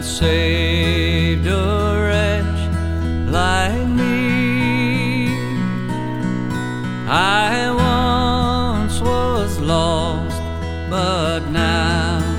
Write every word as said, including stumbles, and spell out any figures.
and saved a wretch like me. I once was lost, but now